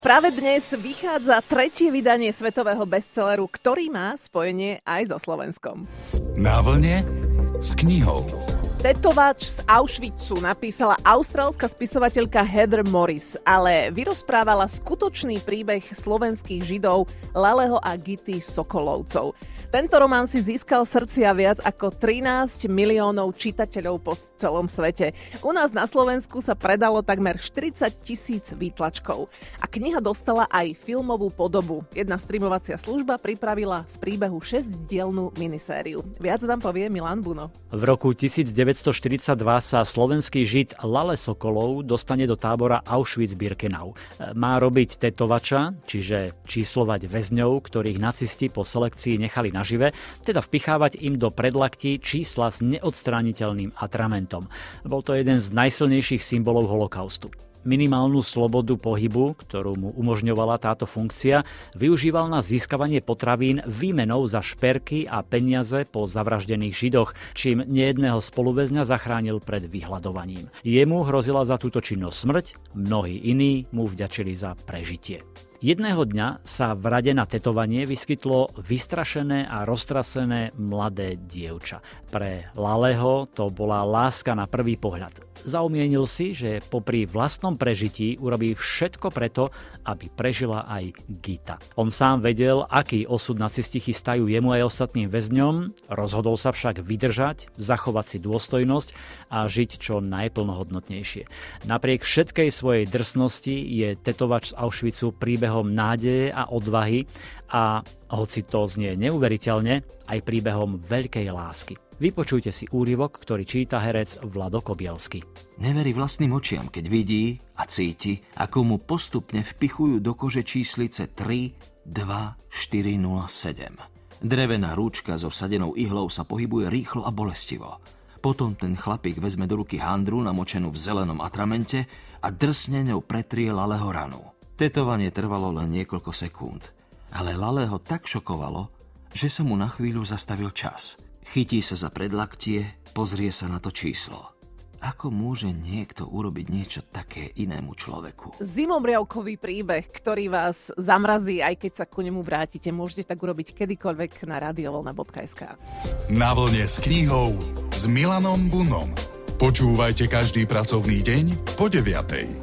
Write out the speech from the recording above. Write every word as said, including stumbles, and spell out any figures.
Práve dnes vychádza tretie vydanie svetového bestselleru, ktorý má spojenie aj so Slovenskom. Na vlne s knihou. Tetovač z Auschwitzu napísala austrálska spisovateľka Heather Morris, ale vyrozprávala skutočný príbeh slovenských Židov Laleho a Gity Sokolovcov. Tento román si získal srdcia viac ako trinásť miliónov čitateľov po celom svete. U nás na Slovensku sa predalo takmer štyridsať tisíc výtlačkov. A kniha dostala aj filmovú podobu. Jedna streamovacia služba pripravila z príbehu šesťdielnu minisériu. Viac nám povie Milan Buno. V roku devätnásťstoštyridsaťdva sa slovenský Žid Lale Sokolov dostane do tábora Auschwitz-Birkenau. Má robiť tetovača, čiže číslovať väzňov, ktorých nacisti po selekcii nechali nažive, teda vpichávať im do predlaktí čísla s neodstrániteľným atramentom. Bol to jeden z najsilnejších symbolov holokaustu. Minimálnu slobodu pohybu, ktorú mu umožňovala táto funkcia, využíval na získavanie potravín výmenou za šperky a peniaze po zavraždených Židoch, čím nejedného spoluväzňa zachránil pred vyhľadovaním. Jemu hrozila za túto činnosť smrť, mnohí iní mu vďačili za prežitie. Jedného dňa sa v rade na tetovanie vyskytlo vystrašené a roztrasené mladé dievča. Pre Laleho to bola láska na prvý pohľad. Zaumienil si, že popri vlastnom prežití urobí všetko preto, aby prežila aj Gita. On sám vedel, aký osud nacisti chystajú jemu aj ostatným väzňom, rozhodol sa však vydržať, zachovať si dôstojnosť a žiť čo najplnohodnotnejšie. Napriek všetkej svojej drsnosti je tetovač z Auschwitzu príbehom nádeje a odvahy a, hoci to znie neuveriteľne, aj príbehom veľkej lásky. Vypočujte si úryvok, ktorý číta herec Vlado Kobielsky. Neverí vlastným očiam, keď vidí a cíti, ako mu postupne vpichujú do kože číslice tri, dva, štyri, nula, sedem. Drevená rúčka so vsadenou ihlou sa pohybuje rýchlo a bolestivo. Potom ten chlapík vezme do ruky handru namočenú v zelenom atramente a drsne ňou pretrie Laleho ranu. Tetovanie trvalo len niekoľko sekúnd, ale Laleho tak šokovalo, že sa mu na chvíľu zastavil čas. Chytí sa za predlaktie, pozrie sa na to číslo. Ako môže niekto urobiť niečo také inému človeku? Zimomriavkový príbeh, ktorý vás zamrazí, aj keď sa ku nemu vrátite, môžete tak urobiť kedykoľvek na radiovlna bodka es ká. Na vlne s knihou s Milanom Bunom. Počúvajte každý pracovný deň po deviatej.